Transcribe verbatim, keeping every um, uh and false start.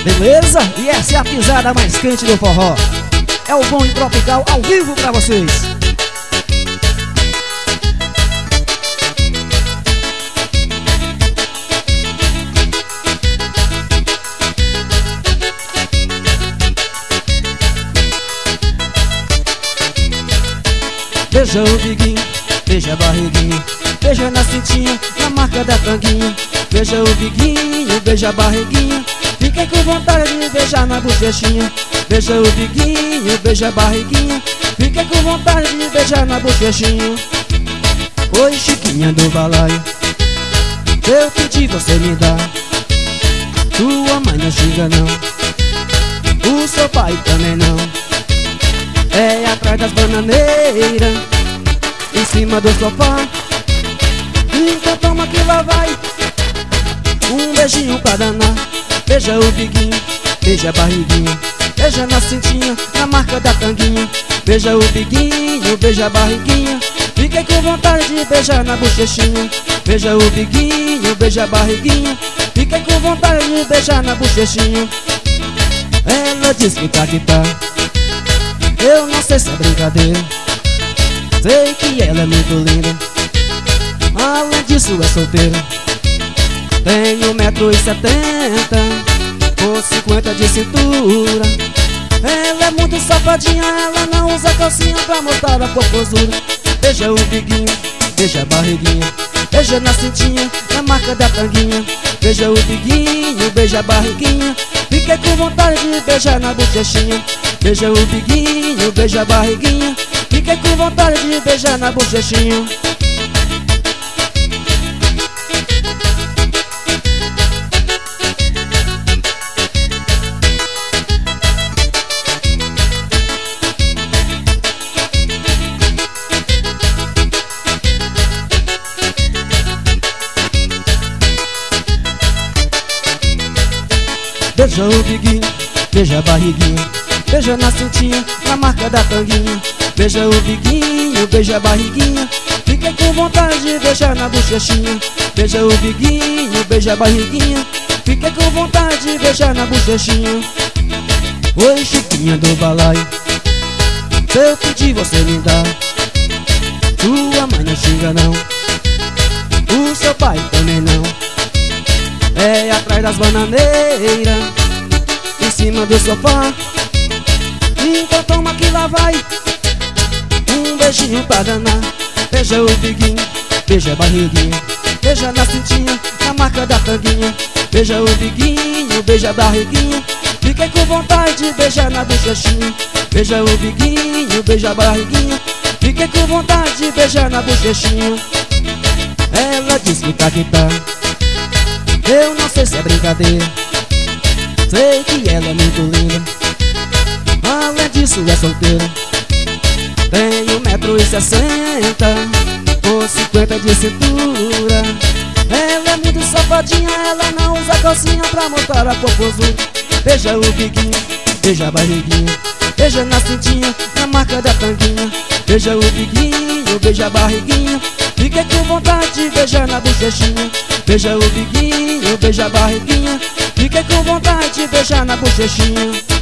Beleza? E essa é a pisada mais quente do forró. É o Bom e Tropical ao vivo pra vocês. Beija o biguinho, beija a barriguinha, beija na cintinha, na marca da tanguinha. Beija o biguinho, beija a barriguinha, fiquei com vontade de beijar na bochechinha. Beija o biguinho, beija a barriguinha, fiquei com vontade de beijar na bochechinha. Oi, Chiquinha do balaio, eu pedi, você me dá. Tua mãe não xinga não, o seu pai também não. É atrás das bananeiras, em cima do sofá. Então toma que lá vai um beijinho pra danar. Beija o biguinho, beija a barriguinha, beija na cintinha, na marca da tanguinha. Beija o biguinho, beija a barriguinha, fiquei com vontade de beijar na bochechinha. Beija o biguinho, beija a barriguinha, fiquei com vontade de beijar na bochechinha. Ela diz que tá que tá, eu não sei se é brincadeira, sei que ela é muito linda, além disso é solteira. Tem um metro e setenta, com cinquenta de cintura. Ela é muito safadinha, ela não usa calcinha pra mostrar a popozura. Beija o biguinho, beija a barriguinha, beija na cintinha, na marca da tanguinha. Beija o biguinho, beija a barriguinha, fiquei com vontade de beijar na bochechinha. Beija o biguinho, beija a barriguinha, fiquei com vontade de beijar na bochechinha. Beija o biguinho, beija a barriguinha, beija na cintinha, na marca da tanguinha. Beija o biguinho, beija a barriguinha, fiquei com vontade de beijar na bochechinha. Beija o biguinho, beija a barriguinha, fiquei com vontade de beijar na bochechinha. Oi, Chiquinha do balaio, se eu pedir você me dá. Tua mãe não xinga não, o seu pai também não. É atrás das bananeiras, em cima do sofá. Então toma que lá vai um beijinho pra danar. Beija o biguinho, beija a barriguinha, beija na cintinha, na marca da tanguinha. Beija o biguinho, beija a barriguinha, fiquei com vontade de beijar na bochechinha. Beija o biguinho, beija a barriguinha, fiquei com vontade de beijar na bochechinha. Ela diz que tá que tá, eu não sei se é brincadeira, sei que ela é muito linda, além disso é solteira. Tem um metro e sessenta, com cinquenta de cintura. Ela é muito safadinha, ela não usa calcinha pra mostrar a popozura. Beija o biguinho, beija a barriguinha, beija na cintinha, na marca da tanguinha. Beija o biguinho, beija a barriguinha, fiquei com vontade de beijar na bochechinha. Beija o biguinho, beija a barriguinha, fiquei com vontade de beijar na bochechinha.